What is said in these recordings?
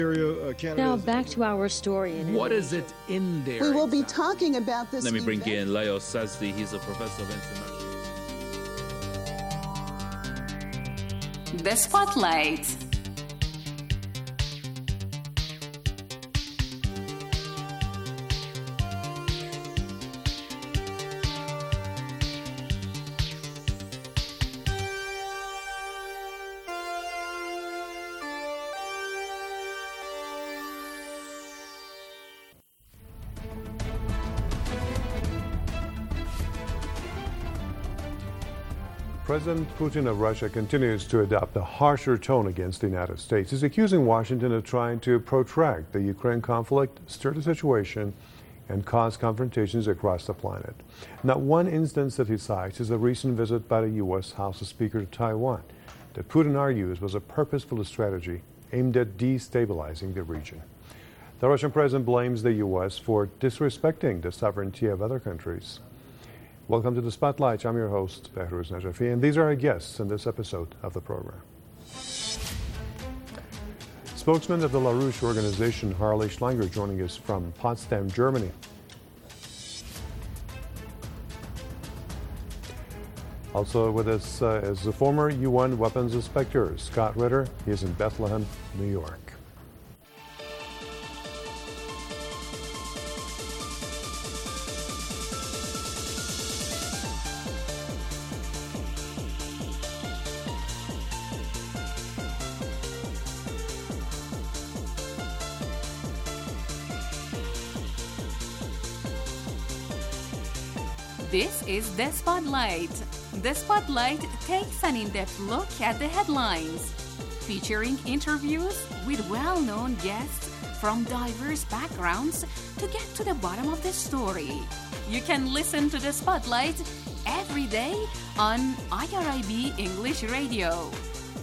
Now back to our story. What is it in there? We will be talking about this. Let me bring in Leo Sazdi. He's a professor of international. The Spotlight. President Putin of Russia continues to adopt a harsher tone against the United States. He's accusing Washington of trying to protract the Ukraine conflict, stir the situation, and cause confrontations across the planet. Not one instance that he cites is a recent visit by the U.S. House of Speakers to Taiwan that Putin argues was a purposeful strategy aimed at destabilizing the region. The Russian president blames the U.S. for disrespecting the sovereignty of other countries. Welcome to the Spotlight. I'm your host, Behrouz Najafi, and these are our guests in this episode of the program. Spokesman of the LaRouche organization, Harley Schlanger, joining us from Potsdam, Germany. Also with us is the former UN weapons inspector, Scott Ritter. He is in Bethlehem, New York. This is The Spotlight. The Spotlight takes an in-depth look at the headlines, featuring interviews with well-known guests from diverse backgrounds to get to the bottom of the story. You can listen to The Spotlight every day on IRIB English Radio.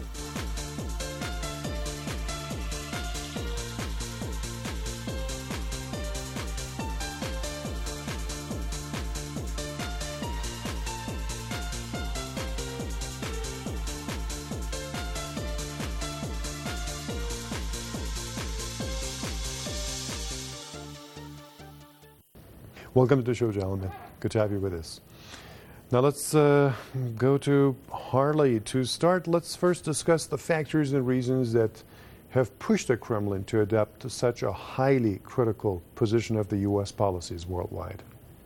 Welcome to the show, gentlemen. Good to have you with us. Now let's go to Harley. To start, let's first discuss the factors and reasons that have pushed the Kremlin to adopt such a highly critical position of the U.S. policies worldwide.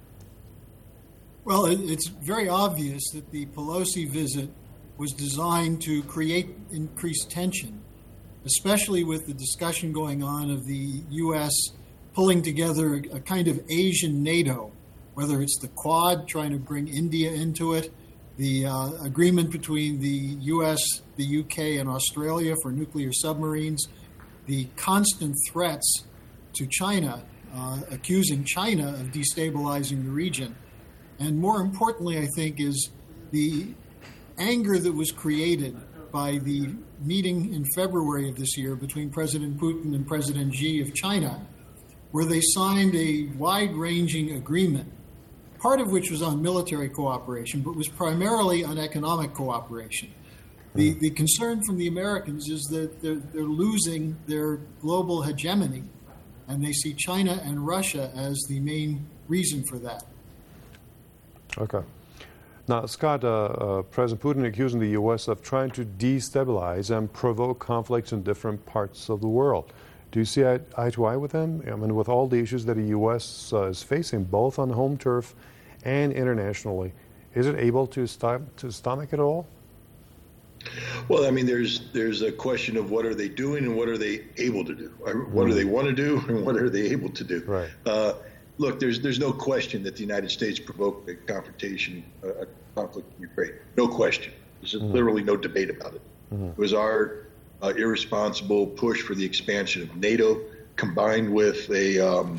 Well, it's very obvious that the Pelosi visit was designed to create increased tension, especially with the discussion going on of the U.S. pulling together a kind of Asian NATO, whether it's the Quad, trying to bring India into it, the agreement between the U.S., the U.K., and Australia for nuclear submarines, the constant threats to China, accusing China of destabilizing the region. And more importantly, I think, is the anger that was created by the meeting in February of this year between President Putin and President Xi of China, where they signed a wide-ranging agreement, part of which was on military cooperation, but was primarily on economic cooperation. The concern from the Americans is that they're losing their global hegemony, and they see China and Russia as the main reason for that. Okay. Now, Scott, President Putin accusing the U.S. of trying to destabilize and provoke conflicts in different parts of the world. Do you see eye to eye with him? I mean, with all the issues that the U.S. is facing, both on home turf and internationally, is it able to stomach it all? Well, I mean, there's a question of what are they doing and what are they able to do? What do they want to do and what are they able to do? Right. Look, there's no question that the United States provoked a confrontation, a conflict in Ukraine. No question. There's literally no debate about it. It was our irresponsible push for the expansion of NATO, combined with a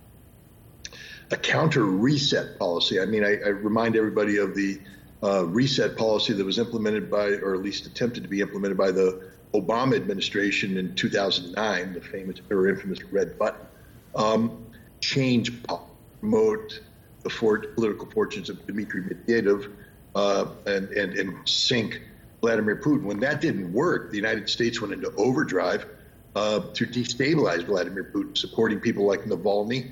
counter reset policy. I mean, I remind everybody of the reset policy that was implemented by, or at least attempted to be implemented by, the Obama administration in 2009, the famous or infamous red button. Change, promote the political fortunes of Dmitry Medvedev and sink Vladimir Putin. When that didn't work, the United States went into overdrive to destabilize Vladimir Putin, supporting people like Navalny,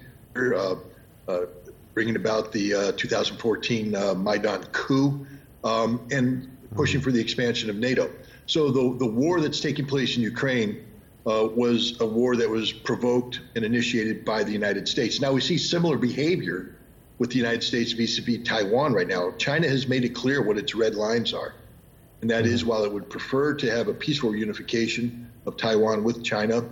bringing about the 2014 Maidan coup, and pushing for the expansion of NATO. So the war that's taking place in Ukraine was a war that was provoked and initiated by the United States. Now we see similar behavior with the United States vis-a-vis Taiwan right now. China has made it clear what its red lines are. And that is, while it would prefer to have a peaceful unification of Taiwan with China,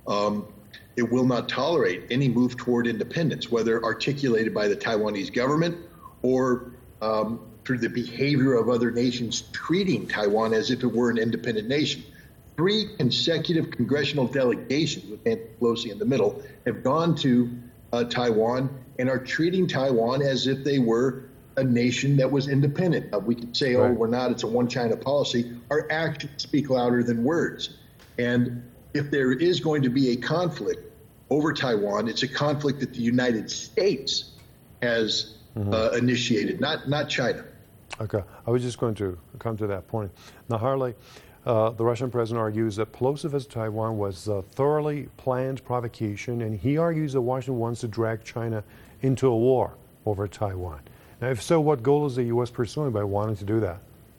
it will not tolerate any move toward independence, whether articulated by the Taiwanese government or through the behavior of other nations treating Taiwan as if it were an independent nation. 3 consecutive congressional delegations, with Nancy Pelosi in the middle, have gone to Taiwan and are treating Taiwan as if they were a nation that was independent. We could say, oh, we're not, it's a one China policy. Our actions speak louder than words. And if there is going to be a conflict over Taiwan, it's a conflict that the United States has initiated, not China. Okay, I was just going to come to that point. Now, Harley, the Russian president argues that Pelosi visit Taiwan was a thoroughly planned provocation, and he argues that Washington wants to drag China into a war over Taiwan. Now, if so, what goal is the U.S. pursuing by wanting to do that?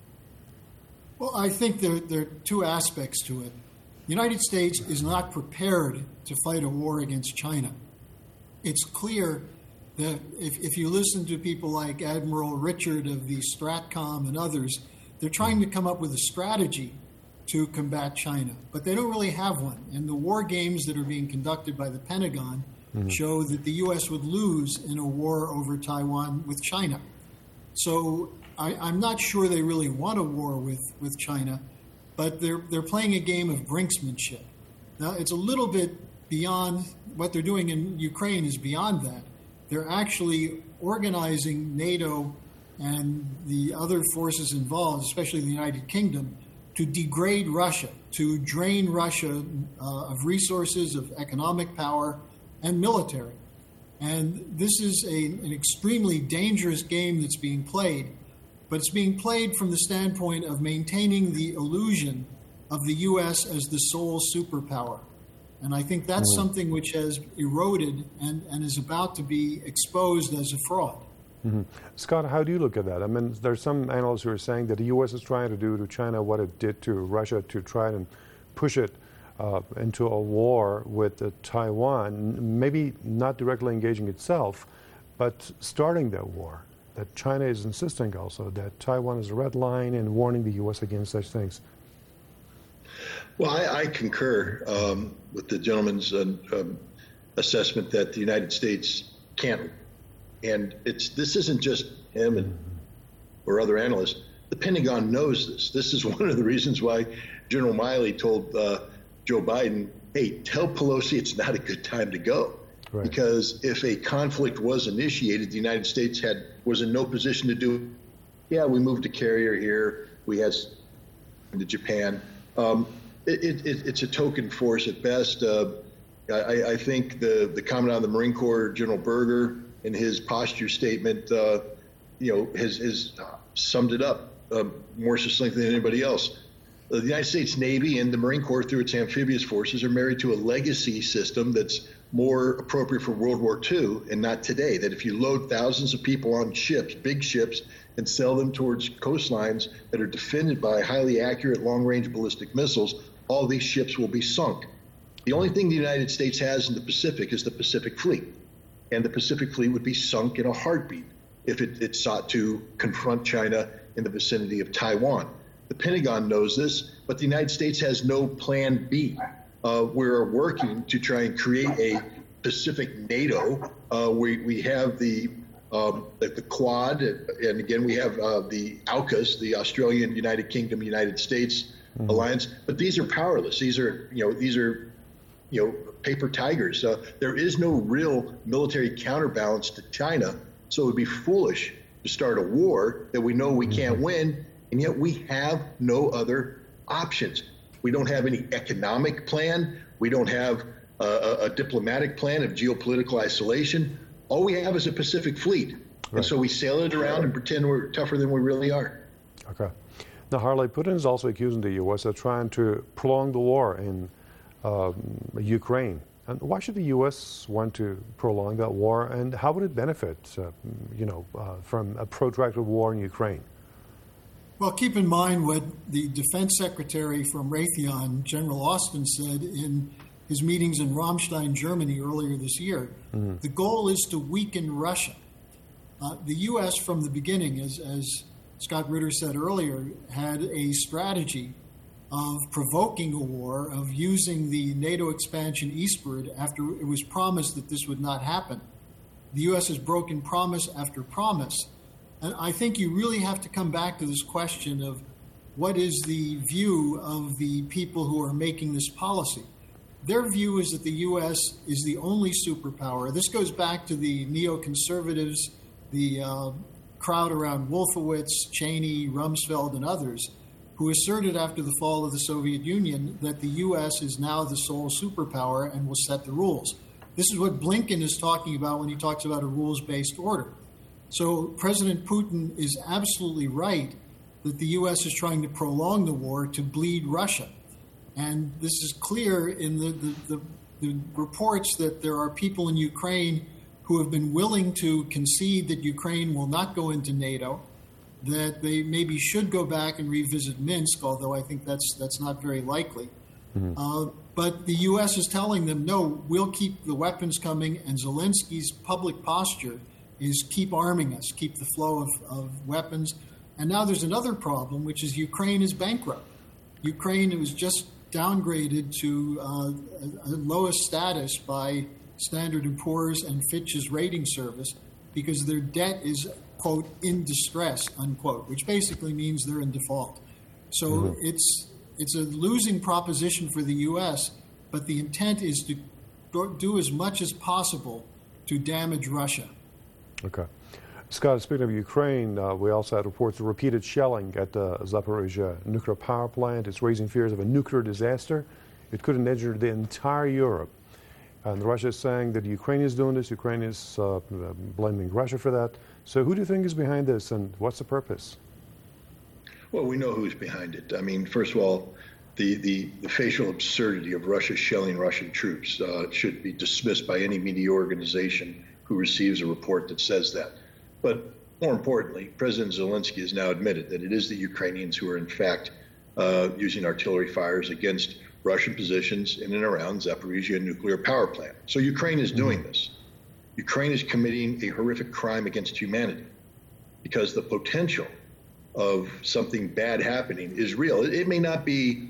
Well, I think there are 2 aspects to it. The United States is not prepared to fight a war against China. It's clear that if you listen to people like Admiral Richard of the STRATCOM and others, they're trying to come up with a strategy to combat China, but they don't really have one. And the war games that are being conducted by the Pentagon show that the U.S. would lose in a war over Taiwan with China. So I'm not sure they really want a war with China, but they're playing a game of brinksmanship. Now, it's a little bit beyond what they're doing in Ukraine is beyond that. They're actually organizing NATO and the other forces involved, especially the United Kingdom, to degrade Russia, to drain Russia of resources, of economic power, and military. And this is an extremely dangerous game that's being played, but it's being played from the standpoint of maintaining the illusion of the U.S. as the sole superpower. And I think that's something which has eroded and is about to be exposed as a fraud. Scott, how do you look at that? I mean, there's some analysts who are saying that the U.S. is trying to do to China what it did to Russia to try and push it into a war with Taiwan, maybe not directly engaging itself, but starting that war. That China is insisting also that Taiwan is a red line and warning the U.S. against such things. Well, I concur with the gentleman's assessment that the United States can't. And this isn't just him or other analysts. The Pentagon knows this. This is one of the reasons why General Milley told Joe Biden, hey, tell Pelosi it's not a good time to go. Right. Because if a conflict was initiated, the United States was in no position to do it. Yeah, we moved a carrier here. We had into Japan. It's a token force at best. I think the Commandant of the Marine Corps, General Berger, in his posture statement, has summed it up more succinctly than anybody else. The United States Navy and the Marine Corps, through its amphibious forces, are married to a legacy system that's more appropriate for World War II and not today. That if you load thousands of people on ships, big ships, and sell them towards coastlines that are defended by highly accurate long-range ballistic missiles, all these ships will be sunk. The only thing the United States has in the Pacific is the Pacific Fleet. And the Pacific Fleet would be sunk in a heartbeat if it sought to confront China in the vicinity of Taiwan. The Pentagon knows this, but the United States has no plan B. We're working to try and create a Pacific NATO. We have the Quad, and again we have the AUKUS, the Australian, United Kingdom, United States alliance. But these are powerless. These are paper tigers. There is no real military counterbalance to China, so it would be foolish to start a war that we know we can't win, and yet we have no other options. We don't have any economic plan. We don't have a diplomatic plan of geopolitical isolation. All we have is a Pacific Fleet, and so we sail it around and pretend we're tougher than we really are. Okay. Now, Harley, Putin is also accusing the U.S. of trying to prolong the war in Ukraine. And why should the U.S. want to prolong that war, and how would it benefit, from a protracted war in Ukraine? Well, keep in mind what the defense secretary from Raytheon, General Austin, said in his meetings in Ramstein, Germany earlier this year. Mm-hmm. The goal is to weaken Russia. The U.S. from the beginning, as Scott Ritter said earlier, had a strategy of provoking a war, of using the NATO expansion eastward after it was promised that this would not happen. The U.S. has broken promise after promise. And I think you really have to come back to this question of what is the view of the people who are making this policy. Their view is that the U.S. is the only superpower. This goes back to the neoconservatives, the crowd around Wolfowitz, Cheney, Rumsfeld, and others, who asserted after the fall of the Soviet Union that the U.S. is now the sole superpower and will set the rules. This is what Blinken is talking about when he talks about a rules-based order. So President Putin is absolutely right that the U.S. is trying to prolong the war to bleed Russia. And this is clear in the reports that there are people in Ukraine who have been willing to concede that Ukraine will not go into NATO, that they maybe should go back and revisit Minsk, although I think that's not very likely. Mm-hmm. But the U.S. is telling them, no, we'll keep the weapons coming, and Zelensky's public posture is keep arming us, keep the flow of weapons. And now there's another problem, which is Ukraine is bankrupt. Ukraine was just downgraded to a lowest status by Standard & Poor's and Fitch's rating service because their debt is, quote, in distress, unquote, which basically means they're in default. So it's a losing proposition for the U.S., but the intent is to do as much as possible to damage Russia. Okay. Scott, speaking of Ukraine, we also had reports of repeated shelling at the Zaporizhzhia nuclear power plant. It's raising fears of a nuclear disaster. It could endanger the entire Europe. And Russia is saying that Ukraine is doing this. Ukraine is blaming Russia for that. So who do you think is behind this, and what's the purpose? Well, we know who's behind it. I mean, first of all, the facial absurdity of Russia shelling Russian troops should be dismissed by any media organization who receives a report that says that. But more importantly, President Zelensky has now admitted that it is the Ukrainians who are, in fact, using artillery fires against Russian positions in and around Zaporizhzhia nuclear power plant. So Ukraine is doing this. Ukraine is committing a horrific crime against humanity because the potential of something bad happening is real. It may not be,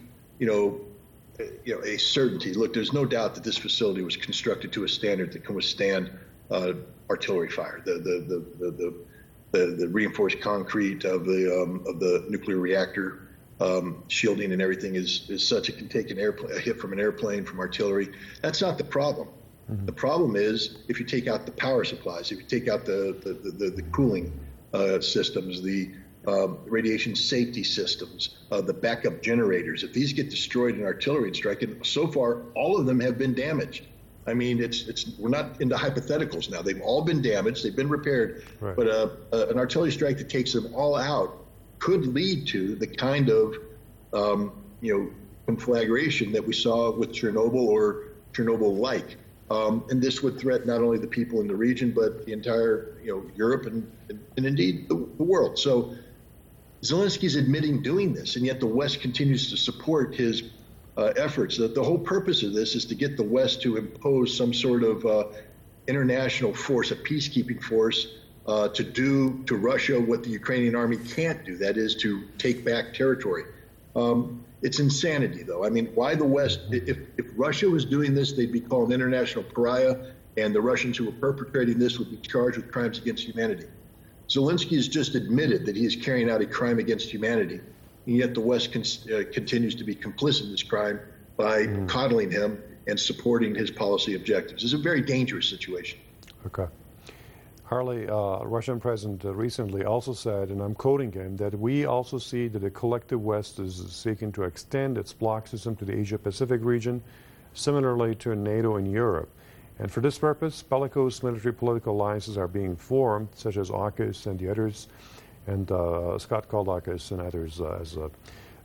a certainty. Look, there's no doubt that this facility was constructed to a standard that can withstand artillery fire. The reinforced concrete of the nuclear reactor shielding and everything is such it can take a hit from an airplane, from artillery. That's not the problem. Mm-hmm. The problem is if you take out the power supplies, if you take out the cooling systems, the radiation safety systems, the backup generators. If these get destroyed in artillery strike, and so far all of them have been damaged. I mean, we're not into hypotheticals now. They've all been damaged. They've been repaired. Right. But an artillery strike that takes them all out could lead to the kind of, conflagration that we saw with Chernobyl or Chernobyl-like. And this would threaten not only the people in the region, but the entire, Europe and indeed the world. So Zelensky's admitting doing this, and yet the West continues to support his efforts. The whole purpose of this is to get the West to impose some sort of international force, a peacekeeping force, to do to Russia what the Ukrainian army can't do, that is to take back territory. It's insanity, though. I mean, why the West? If Russia was doing this, they'd be called an international pariah, and the Russians who were perpetrating this would be charged with crimes against humanity. Zelensky has just admitted that he is carrying out a crime against humanity, and yet the West continues to be complicit in this crime by coddling him and supporting his policy objectives. It's a very dangerous situation. Okay. Harley, Russian president recently also said, and I'm quoting him, that we also see that the collective West is seeking to extend its bloc system to the Asia-Pacific region, similarly to NATO and Europe. And for this purpose, bellicose military political alliances are being formed, such as AUKUS and the others. And Scott called AUKUS and others as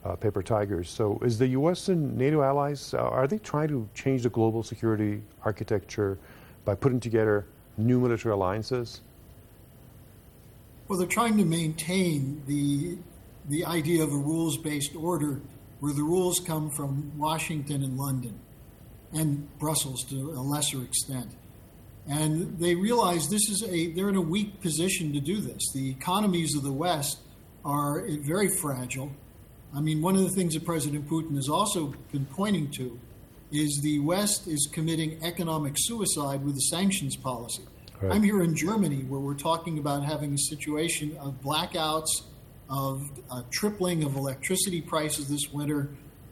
paper tigers. So is the U.S. and NATO allies, are they trying to change the global security architecture by putting together new military alliances? Well, they're trying to maintain the idea of a rules-based order where the rules come from Washington and London and Brussels to a lesser extent. And they realize they're in a weak position to do this. The economies of the West are very fragile. I mean, one of the things that President Putin has also been pointing to is the West is committing economic suicide with the sanctions policy. Right. I'm here in Germany where we're talking about having a situation of blackouts, of tripling of electricity prices this winter,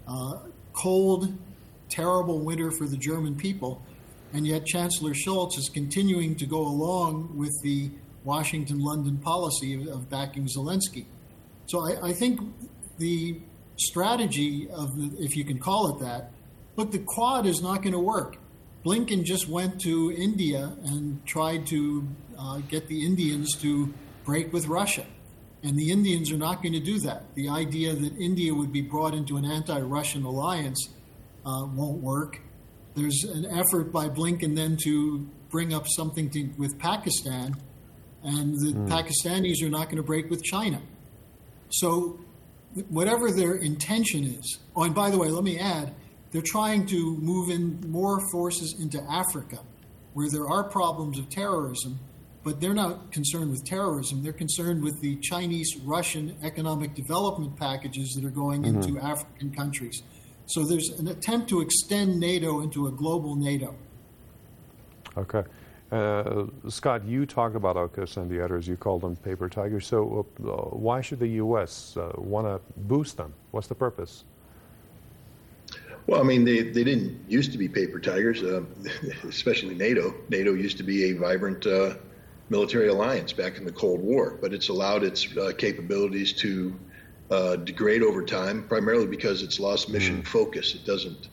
cold, terrible winter for the German people. And yet Chancellor Scholz is continuing to go along with the Washington-London policy of backing Zelensky. So I think the strategy of, if you can call it that, look, the Quad is not going to work. Blinken just went to India and tried to get the Indians to break with Russia. And the Indians are not going to do that. The idea that India would be brought into an anti-Russian alliance won't work. There's an effort by Blinken then to bring up something with Pakistan, and the Pakistanis are not going to break with China. So whatever their intention is, oh, and by the way, let me add, they're trying to move in more forces into Africa, where there are problems of terrorism, but they're not concerned with terrorism. They're concerned with the Chinese-Russian economic development packages that are going into African countries. So there's an attempt to extend NATO into a global NATO. Okay. Scott, you talk about AUKUS and the others. You call them paper tigers. So why should the U.S. Want to boost them? What's the purpose? Well, I mean, they didn't used to be paper tigers, especially NATO. NATO used to be a vibrant military alliance back in the Cold War, but it's allowed its capabilities to degrade over time, primarily because it's lost mission focus. It doesn't,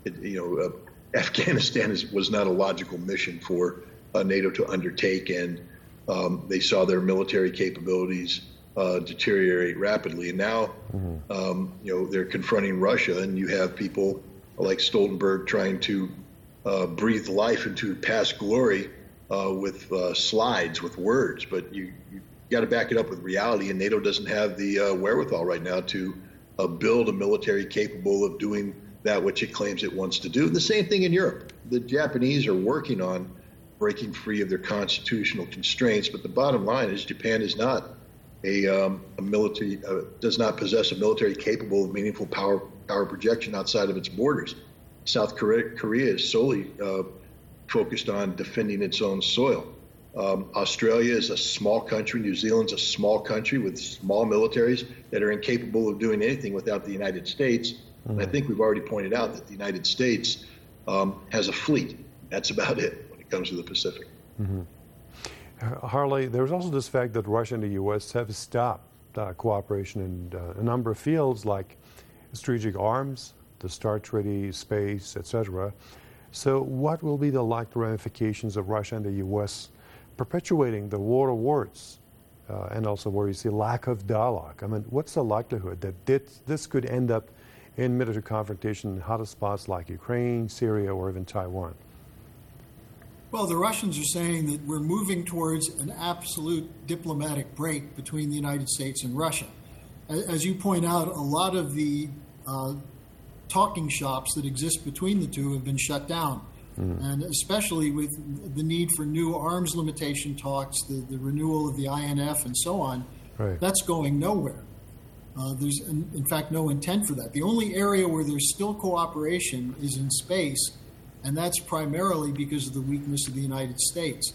Afghanistan was not a logical mission for NATO to undertake, and they saw their military capabilities deteriorate rapidly. And now, they're confronting Russia, and you have people like Stoltenberg trying to breathe life into past glory with slides, with words, but you got to back it up with reality, and NATO doesn't have the wherewithal right now to build a military capable of doing that which it claims it wants to do. And the same thing in Europe. The Japanese are working on breaking free of their constitutional constraints, but the bottom line is Japan is not a military, does not possess a military capable of meaningful power projection outside of its borders. South Korea is solely focused on defending its own soil. Australia is a small country. New Zealand's a small country with small militaries that are incapable of doing anything without the United States. And I think we've already pointed out that the United States has a fleet. That's about it when it comes to the Pacific. Harley, there's also this fact that Russia and the U.S. have stopped cooperation in a number of fields like strategic arms, the START Treaty, space, etc. So what will be the likely ramifications of Russia and the U.S. perpetuating the war of words and also where you see lack of dialogue? I mean, what's the likelihood that this could end up in military confrontation in hotter spots like Ukraine, Syria, or even Taiwan? Well, the Russians are saying that we're moving towards an absolute diplomatic break between the United States and Russia. As you point out, a lot of the talking shops that exist between the two have been shut down. And especially with the need for new arms limitation talks, the renewal of the INF and so on, that's going nowhere. There's, in fact, no intent for that. The only area where there's still cooperation is in space, and that's primarily because of the weakness of the United States.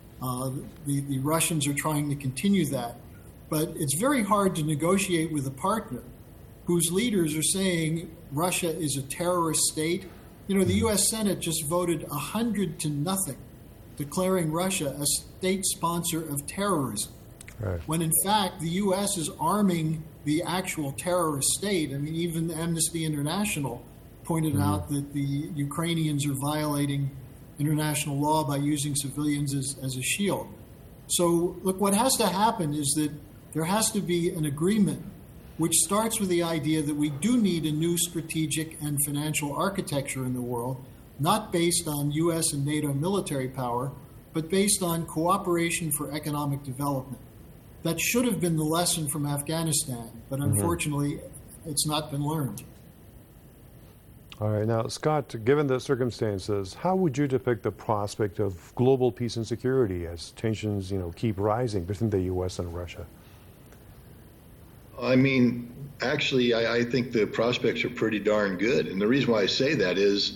The Russians are trying to continue that. But it's very hard to negotiate with a partner whose leaders are saying Russia is a terrorist state. You know, the U.S. Senate just voted 100-0, declaring Russia a state sponsor of terrorism. When in fact the U.S. is arming the actual terrorist state. I mean, even Amnesty International pointed out that the Ukrainians are violating international law by using civilians as a shield. So, look, what has to happen is that there has to be an agreement which starts with the idea that we do need a new strategic and financial architecture in the world, not based on U.S. and NATO military power, but based on cooperation for economic development. That should have been the lesson from Afghanistan, but unfortunately, it's not been learned. All right. Now, Scott, given the circumstances, how would you depict the prospect of global peace and security as tensions, keep rising between the U.S. and Russia? I mean, actually, I think the prospects are pretty darn good. And the reason why I say that is,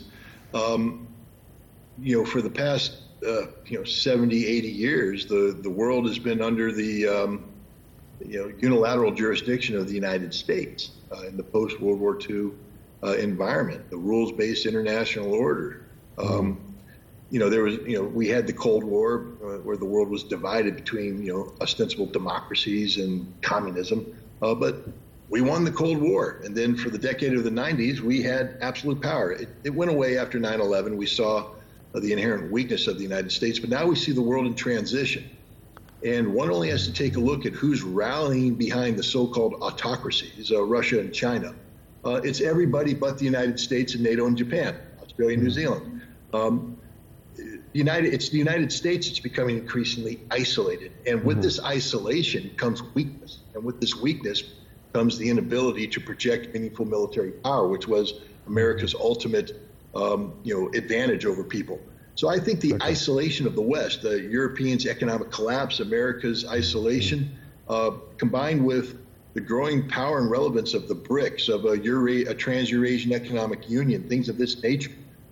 for the past 70, 80 years, the world has been under the unilateral jurisdiction of the United States in the post-World War II environment, the rules-based international order. We had the Cold War where the world was divided between ostensible democracies and communism, but we won the Cold War. And then for the decade of the 90s, we had absolute power. It went away after 9/11. We saw the inherent weakness of the United States, but now we see the world in transition. And one only has to take a look at who's rallying behind the so-called autocracies, Russia and China. It's everybody but the United States and NATO and Japan, Australia and New Zealand. It's the United States that's becoming increasingly isolated. And with this isolation comes weakness. And with this weakness comes the inability to project meaningful military power, which was America's ultimate advantage over people. So I think the isolation of the West, the Europeans' economic collapse, America's isolation, combined with the growing power and relevance of the BRICS, of a Trans-Eurasian Economic Union, things of this nature,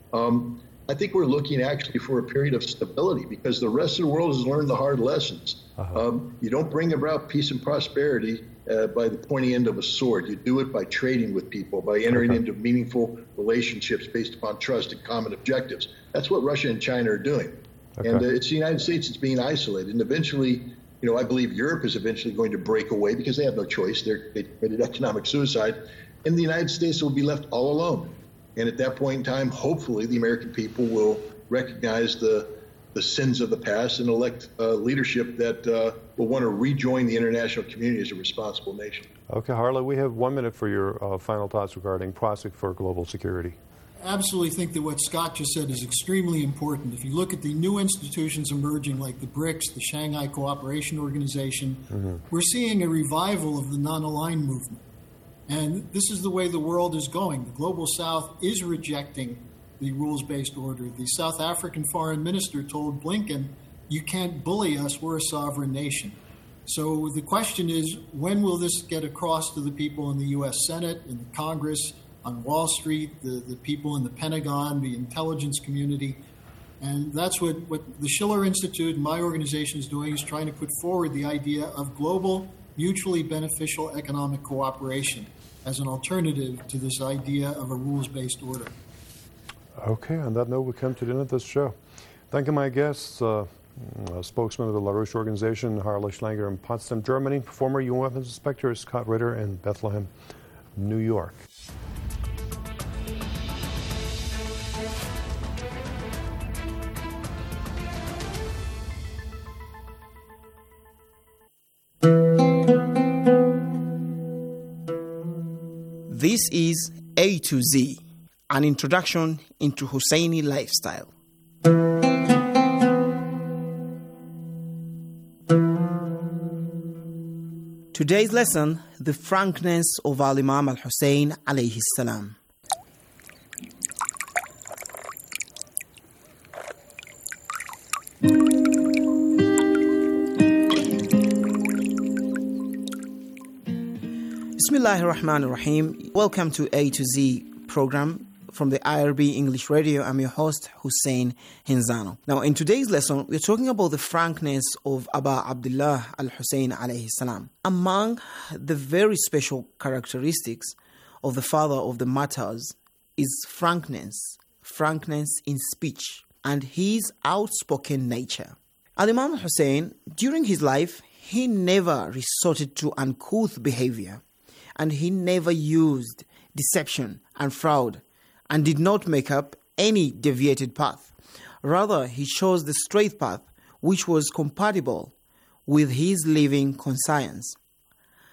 I think we're looking actually for a period of stability because the rest of the world has learned the hard lessons. You don't bring about peace and prosperity by the pointy end of a sword. You do it by trading with people, by entering into meaningful relationships based upon trust and common objectives. That's what Russia and China are doing. And it's the United States that's being isolated. And eventually, I believe Europe is eventually going to break away because they have no choice. They committed economic suicide. And the United States will be left all alone. And at that point in time, hopefully, the American people will recognize the sins of the past and elect leadership that will want to rejoin the international community as a responsible nation. Okay, Harley, we have 1 minute for your final thoughts regarding prospect for global security. I absolutely think that what Scott just said is extremely important. If you look at the new institutions emerging like the BRICS, the Shanghai Cooperation Organization, we're seeing a revival of the non-aligned movement. And this is the way the world is going. The Global South is rejecting the rules-based order. The South African foreign minister told Blinken, you can't bully us, we're a sovereign nation. So the question is, when will this get across to the people in the U.S. Senate, in the Congress, on Wall Street, the people in the Pentagon, the intelligence community? And that's what the Schiller Institute and my organization is doing, is trying to put forward the idea of global, mutually beneficial economic cooperation as an alternative to this idea of a rules-based order. Okay, on that note, we come to the end of this show. Thank you, my guests, spokesman of the LaRouche organization, Harley Schlanger in Potsdam, Germany, former UN weapons inspector Scott Ritter in Bethlehem, New York. This is A to Z, an introduction into Husseini lifestyle. Today's lesson, the frankness of Al-Imam Al-Hussein alayhi salam. Bismillahir Rahmanir Rahim. Welcome to A to Z program from the IRB English Radio. I'm your host, Hussein Hinzano. Now, in today's lesson, we're talking about the frankness of Aba Abdullah Al-Hussein alayhi salam. Among the very special characteristics of the father of the martyrs is frankness in speech, and his outspoken nature. Al-Imam Hussein, during his life, he never resorted to uncouth behavior, and he never used deception and fraud, and did not make up any deviated path. Rather, he chose the straight path, which was compatible with his living conscience.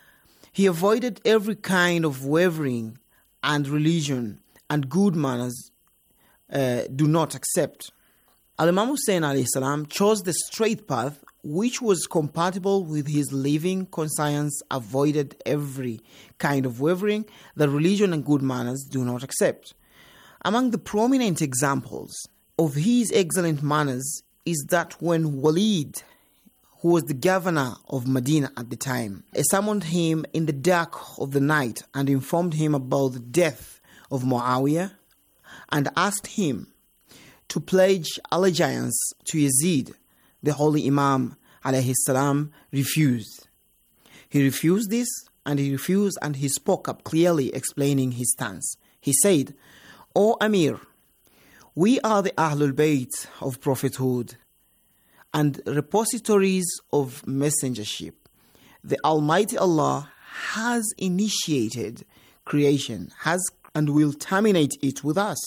He avoided every kind of wavering, and religion and good manners do not accept. Al-Imam Hussein alayhi salam chose the straight path, which was compatible with his living conscience, avoided every kind of wavering that religion and good manners do not accept. Among the prominent examples of his excellent manners is that when Walid, who was the governor of Medina at the time, summoned him in the dark of the night and informed him about the death of Muawiyah and asked him to pledge allegiance to Yazid, the Holy Imam alayhi salam refused. He refused this, and he spoke up clearly explaining his stance. He said, "O Amir, we are the Ahlul Bayt of prophethood and repositories of messengership. The Almighty Allah has initiated creation, and will terminate it with us.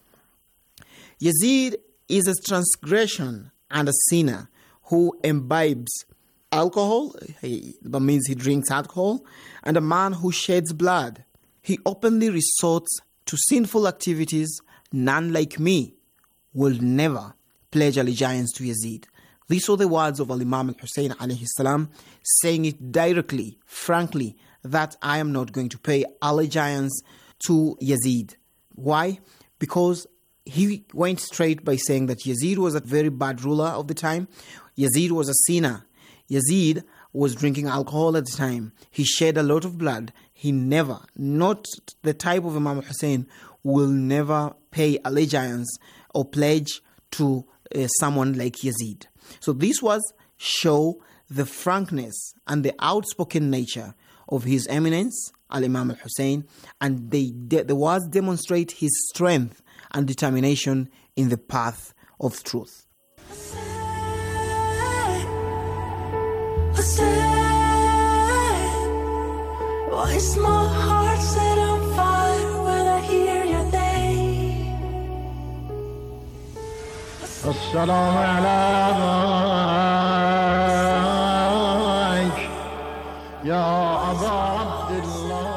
Yazid is a transgression and a sinner who imbibes alcohol, that means he drinks alcohol, and a man who sheds blood. He openly resorts to sinful activities. None like me will never pledge allegiance to Yazid." These are the words of Al-Imam al-Hussein alayhi salam, saying it directly, frankly, that I am not going to pay allegiance to Yazid. Why? Because he went straight by saying that Yazid was a very bad ruler of the time. Yazid was a sinner. Yazid was drinking alcohol at the time. He shed a lot of blood. He never, not the type of Imam Hussein, will never pay allegiance or pledge to someone like Yazid. So this was show the frankness and the outspoken nature of His Eminence, Al-Imam al-Hussein, and the words demonstrate his strength and determination in the path of truth. Why is my heart set on fire when I hear your name? Assalamu alayk ya Aba Abdullah.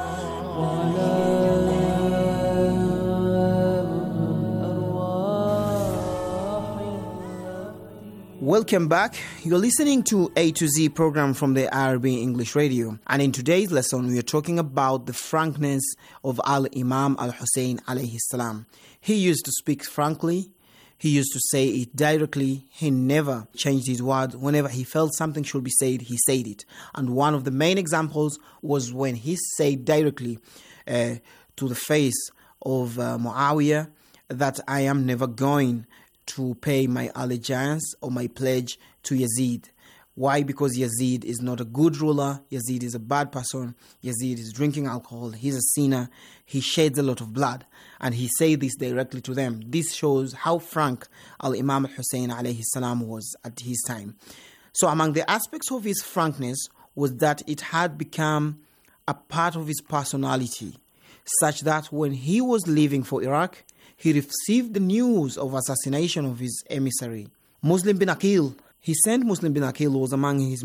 Welcome back. You're listening to A to Z program from the IRB English Radio. And in today's lesson, we are talking about the frankness of Al-Imam Al-Hussein alayhi salam. He used to speak frankly. He used to say it directly. He never changed his words. Whenever he felt something should be said, he said it. And one of the main examples was when he said directly to the face of Muawiyah that I am never going to pay my allegiance or my pledge to Yazid. Why? Because Yazid is not a good ruler. Yazid is a bad person. Yazid is drinking alcohol. He's a sinner. He sheds a lot of blood. And he said this directly to them. This shows how frank Al-Imam Hussein alayhi salam was at his time. So among the aspects of his frankness was that it had become a part of his personality, such that when he was leaving for Iraq, he received the news of assassination of his emissary, Muslim bin Aqil. He sent Muslim bin Aqil was among his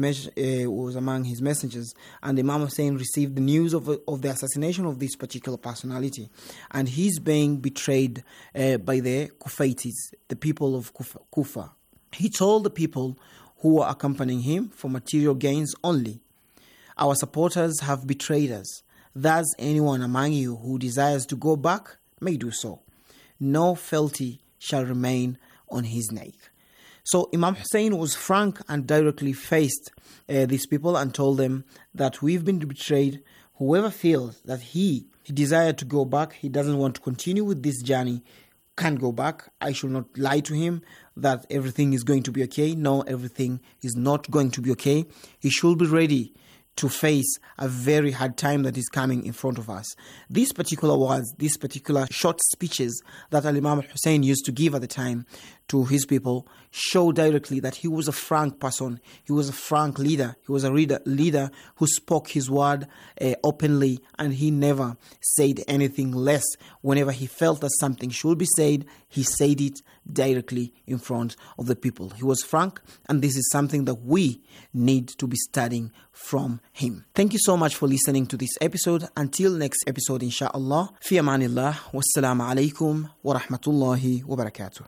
messengers, and Imam Hussein received the news of the assassination of this particular personality, and he's being betrayed by the Kufaitis, the people of Kufa. He told the people who were accompanying him for material gains only, "Our supporters have betrayed us. Thus, anyone among you who desires to go back may do so. No fealty shall remain on his neck." So Imam Hussein was frank and directly faced these people and told them that we've been betrayed. Whoever feels that he desired to go back, he doesn't want to continue with this journey, can go back. I should not lie to him that everything is going to be okay. No, everything is not going to be okay. He should be ready to face a very hard time that is coming in front of us. These particular words, these particular short speeches that Al-Imam Hussein used to give at the time to his people show directly that he was a frank person. He was a frank leader. He was a leader who spoke his word openly, and he never said anything less. Whenever he felt that something should be said, he said it directly in front of the people. He was frank, and this is something that we need to be studying from him. Thank you so much for listening to this episode. Until next episode, inshallah. Fi amanillah. Wassalamu alaikum wa rahmatullahi wa barakatuh.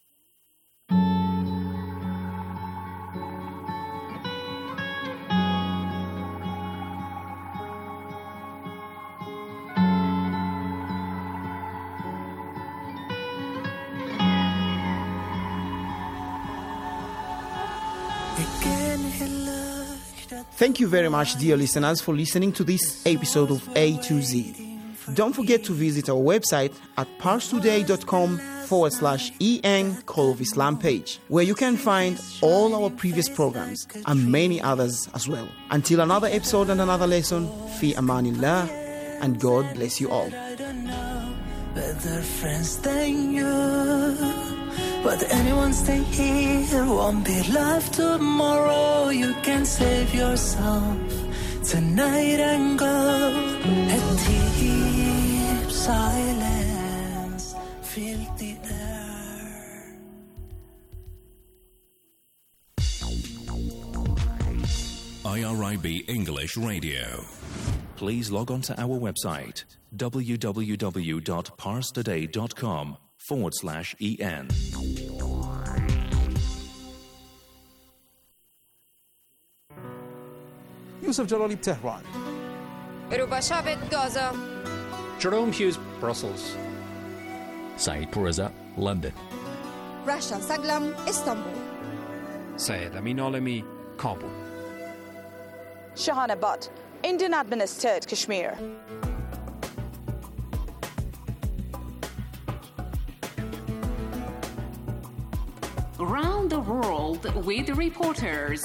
Thank you very much, dear listeners, for listening to this episode of A to Z. Don't forget to visit our website at parstoday.com/EN Call of Islam page, where you can find all our previous programs and many others as well. Until another episode and another lesson, fi amanillah, and God bless you all. Better friends than you. But anyone staying here won't be alive tomorrow. You can save yourself tonight and go. A deep silence, feel the air. IRIB English Radio. Please log on to our website www.parstoday.com/EN. Yusuf Jalali, Tehran. Ruba Shavit, Gaza. Jerome Hughes, Brussels. Saeed Pourreza, London. Rasha Saglam, Istanbul. Syed Amin Alami, Kabul. Shahana Butt, Indian administered Kashmir. Around the world with reporters.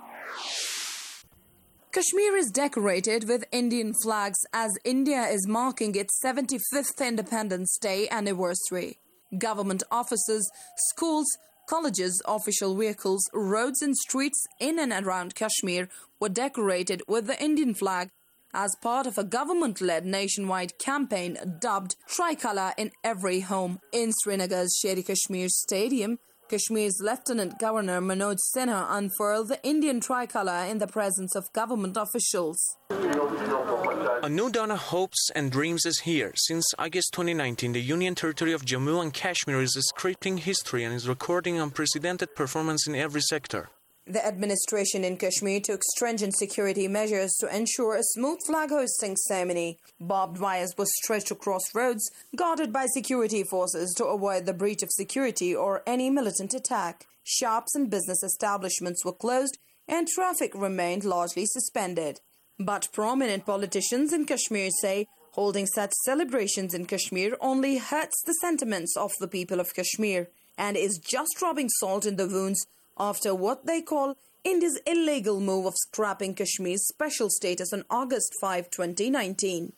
Kashmir is decorated with Indian flags as India is marking its 75th Independence Day anniversary. Government offices, schools, colleges, official vehicles, roads and streets in and around Kashmir were decorated with the Indian flag as part of a government-led nationwide campaign dubbed Tricolour in Every Home. In Srinagar's Sher-e-Kashmir Stadium, Kashmir's Lieutenant Governor Manoj Sinha unfurled the Indian tricolour in the presence of government officials. A new dawn of hopes and dreams is here. Since August 2019, the Union Territory of Jammu and Kashmir is scripting history and is recording unprecedented performance in every sector. The administration in Kashmir took stringent security measures to ensure a smooth flag hosting ceremony. Barbed wires were stretched across roads, guarded by security forces to avoid the breach of security or any militant attack. Shops and business establishments were closed and traffic remained largely suspended. But prominent politicians in Kashmir say holding such celebrations in Kashmir only hurts the sentiments of the people of Kashmir and is just rubbing salt in the wounds after what they call India's illegal move of scrapping Kashmir's special status on August 5, 2019.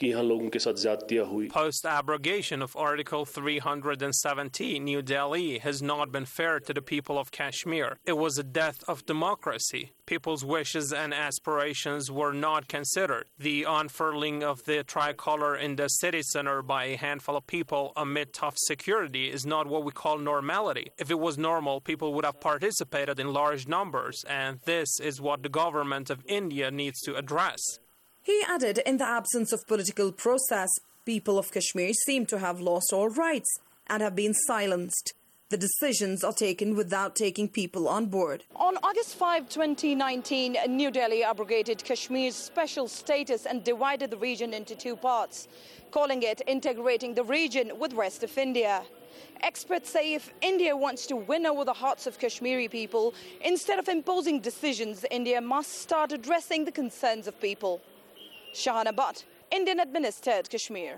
Post-abrogation of Article 370, New Delhi has not been fair to the people of Kashmir. It was a death of democracy. People's wishes and aspirations were not considered. The unfurling of the tricolour in the city centre by a handful of people amid tough security is not what we call normality. If it was normal, people would have participated in large numbers, and this is what the government of India needs to address. He added, in the absence of political process, people of Kashmir seem to have lost all rights and have been silenced. The decisions are taken without taking people on board. On August 5, 2019, New Delhi abrogated Kashmir's special status and divided the region into two parts, calling it integrating the region with rest of India. Experts say if India wants to win over the hearts of Kashmiri people, instead of imposing decisions, India must start addressing the concerns of people. Shahana Butt, Indian administered Kashmir.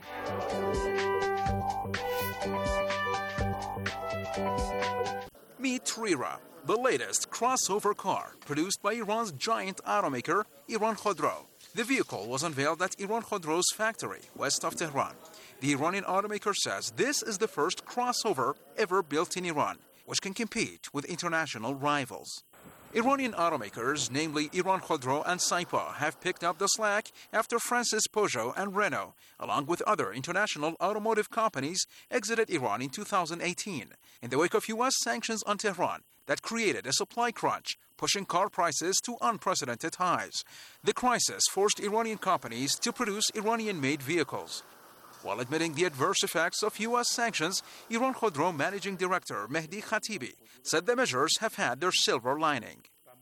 Meet Rira, the latest crossover car produced by Iran's giant automaker Iran Khodro. The vehicle was unveiled at Iran Khodro's factory west of Tehran. The Iranian automaker says this is the first crossover ever built in Iran, which can compete with international rivals. Iranian automakers, namely Iran Khodro and Saipa, have picked up the slack after Francis Peugeot and Renault, along with other international automotive companies, exited Iran in 2018 in the wake of U.S. sanctions on Tehran that created a supply crunch, pushing car prices to unprecedented highs. The crisis forced Iranian companies to produce Iranian-made vehicles. While admitting the adverse effects of U.S. sanctions, Iran Khodro Managing Director Mehdi Khatibi said the measures have had their silver lining.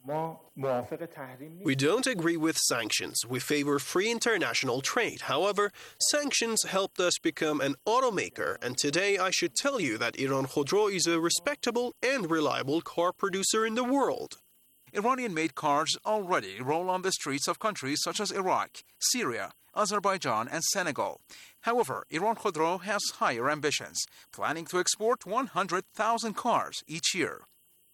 We don't agree with sanctions. We favor free international trade. However, sanctions helped us become an automaker, and today I should tell you that Iran Khodro is a respectable and reliable car producer in the world. Iranian-made cars already roll on the streets of countries such as Iraq, Syria, Azerbaijan, and Senegal. However, Iran Khodro has higher ambitions, planning to export 100,000 cars each year.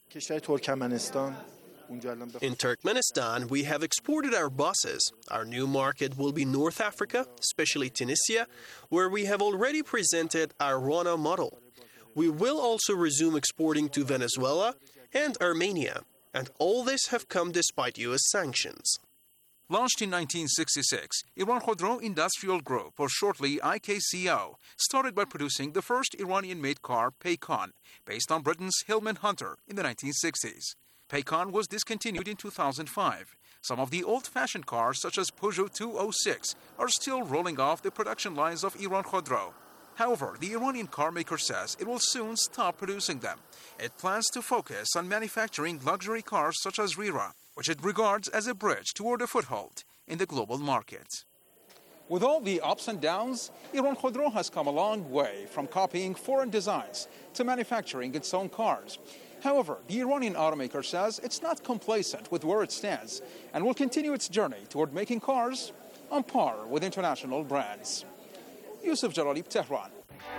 In Turkmenistan, we have exported our buses. Our new market will be North Africa, especially Tunisia, where we have already presented our Rana model. We will also resume exporting to Venezuela and Armenia, and all this have come despite U.S. sanctions. Launched in 1966, Iran Khodro Industrial Group, or shortly IKCO, started by producing the first Iranian-made car, Paykan, based on Britain's Hillman Hunter in the 1960s. Paykan was discontinued in 2005. Some of the old-fashioned cars, such as Peugeot 206, are still rolling off the production lines of Iran Khodro. However, the Iranian car maker says it will soon stop producing them. It plans to focus on manufacturing luxury cars such as Rira, which it regards as a bridge toward a foothold in the global market. With all the ups and downs, Iran Khodro has come a long way from copying foreign designs to manufacturing its own cars. However, the Iranian automaker says it's not complacent with where it stands and will continue its journey toward making cars on par with international brands. Yusuf Jalali, Tehran.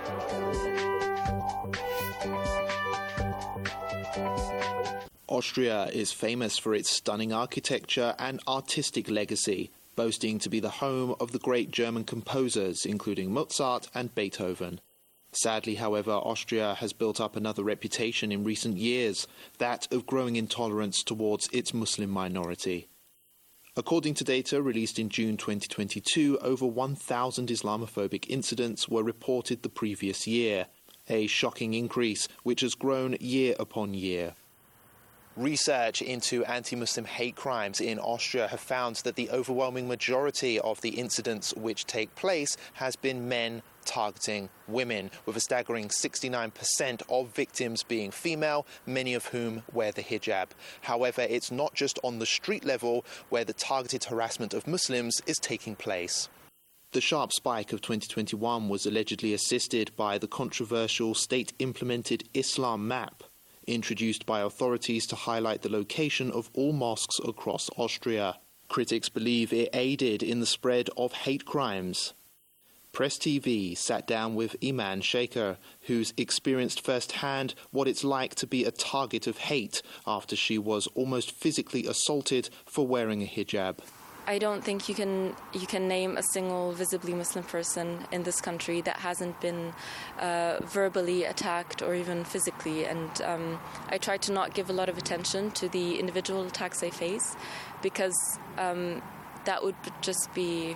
Austria is famous for its stunning architecture and artistic legacy, boasting to be the home of the great German composers, including Mozart and Beethoven. Sadly, however, Austria has built up another reputation in recent years, that of growing intolerance towards its Muslim minority. According to data released in June 2022, over 1,000 Islamophobic incidents were reported the previous year, a shocking increase which has grown year upon year. Research into anti-Muslim hate crimes in Austria have found that the overwhelming majority of the incidents which take place has been men targeting women, with a staggering 69% of victims being female, many of whom wear the hijab. However, it's not just on the street level where the targeted harassment of Muslims is taking place. The sharp spike of 2021 was allegedly assisted by the controversial state-implemented Islam map, introduced by authorities to highlight the location of all mosques across Austria. Critics believe it aided in the spread of hate crimes. Press TV sat down with Iman Shaker, who's experienced firsthand what it's like to be a target of hate after she was almost physically assaulted for wearing a hijab. I don't think you can name a single visibly Muslim person in this country that hasn't been verbally attacked or even physically. And I try to not give a lot of attention to the individual attacks they face, because that would just be,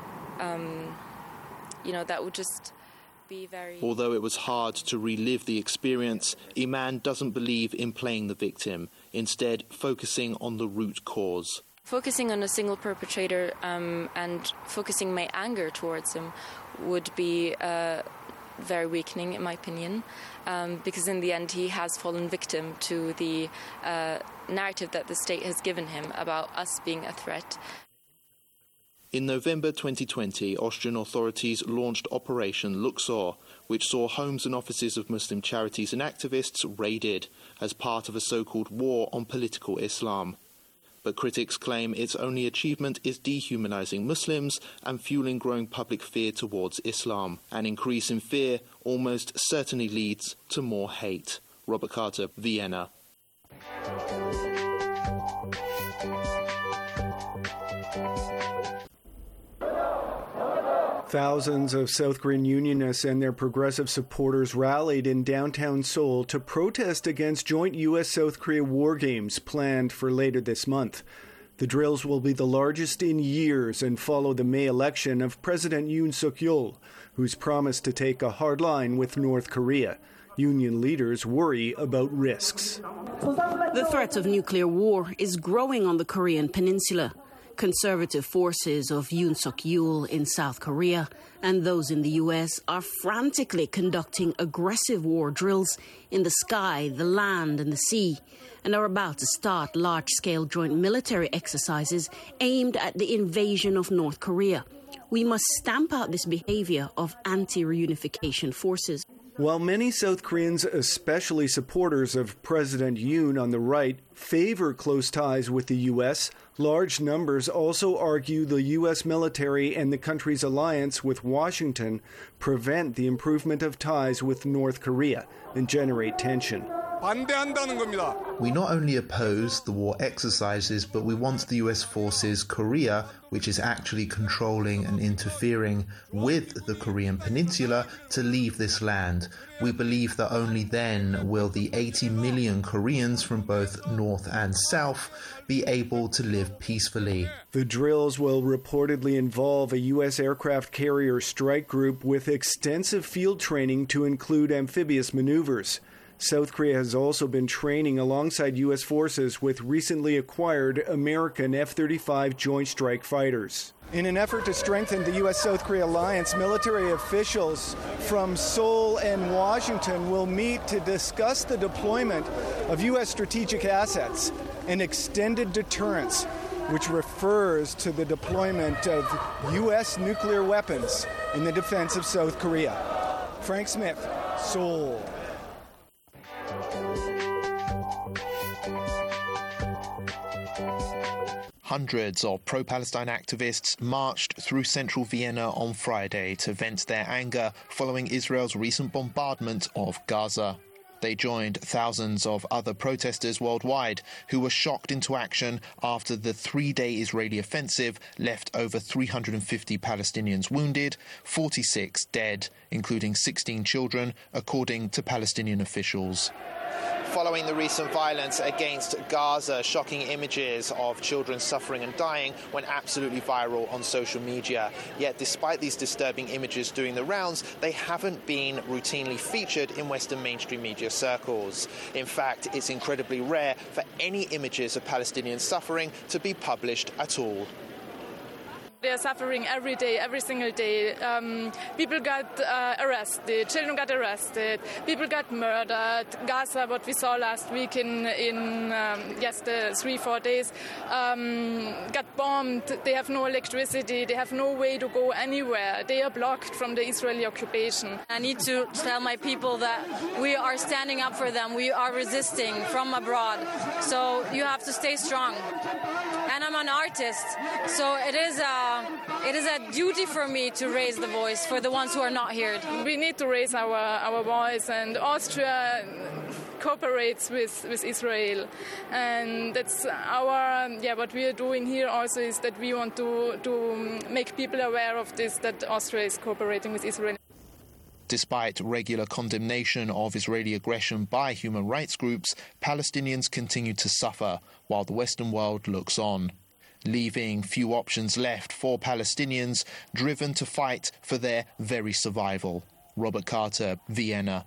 that would just be very... Although it was hard to relive the experience, Iman doesn't believe in playing the victim, instead focusing on the root cause. Focusing on a single perpetrator and focusing my anger towards him would be very weakening, in my opinion, because in the end he has fallen victim to the narrative that the state has given him about us being a threat. In November 2020, Austrian authorities launched Operation Luxor, which saw homes and offices of Muslim charities and activists raided as part of a so-called war on political Islam. But critics claim its only achievement is dehumanizing Muslims and fueling growing public fear towards Islam. An increase in fear almost certainly leads to more hate. Robert Carter, Vienna. Thousands of South Korean unionists and their progressive supporters rallied in downtown Seoul to protest against joint U.S.-South Korea war games planned for later this month. The drills will be the largest in years and follow the May election of President Yoon Suk-yeol, who's promised to take a hard line with North Korea. Union leaders worry about risks. The threat of nuclear war is growing on the Korean peninsula. Conservative forces of Yoon Suk-yeol in South Korea and those in the U.S. are frantically conducting aggressive war drills in the sky, the land and the sea, and are about to start large-scale joint military exercises aimed at the invasion of North Korea. We must stamp out this behavior of anti-reunification forces. While many South Koreans, especially supporters of President Yoon on the right, favor close ties with the U.S., large numbers also argue the U.S. military and the country's alliance with Washington prevent the improvement of ties with North Korea and generate tension. We not only oppose the war exercises, but we want the US forces, Korea, which is actually controlling and interfering with the Korean peninsula, to leave this land. We believe that only then will the 80 million Koreans from both North and South be able to live peacefully. The drills will reportedly involve a U.S. aircraft carrier strike group with extensive field training to include amphibious maneuvers. South Korea has also been training alongside U.S. forces with recently acquired American F-35 Joint Strike Fighters. In an effort to strengthen the U.S.-South Korea alliance, military officials from Seoul and Washington will meet to discuss the deployment of U.S. strategic assets and extended deterrence, which refers to the deployment of U.S. nuclear weapons in the defense of South Korea. Frank Smith, Seoul. Hundreds of pro-Palestine activists marched through central Vienna on Friday to vent their anger following Israel's recent bombardment of Gaza. They joined thousands of other protesters worldwide who were shocked into action after the three-day Israeli offensive left over 350 Palestinians wounded, 46 dead, including 16 children, according to Palestinian officials. Following the recent violence against Gaza, shocking images of children suffering and dying went absolutely viral on social media. Yet despite these disturbing images doing the rounds, they haven't been routinely featured in Western mainstream media circles. In fact, it's incredibly rare for any images of Palestinian suffering to be published at all. They are suffering every day, every single day. People got arrested, children got arrested, people got murdered. Gaza, what we saw last week in the 3-4 days, got bombed. They have no electricity, they have no way to go anywhere. They are blocked from the Israeli occupation. I need to tell my people that we are standing up for them. We are resisting from abroad. So you have to stay strong. And I'm an artist, so it is a duty for me to raise the voice for the ones who are not heard. We need to raise our voice, and Austria cooperates with Israel, and that's what we are doing here also is that we want to make people aware of this, that Austria is cooperating with Israel. Despite regular condemnation of Israeli aggression by human rights groups, Palestinians continue to suffer while the Western world looks on, leaving few options left for Palestinians driven to fight for their very survival. Robert Carter, Vienna.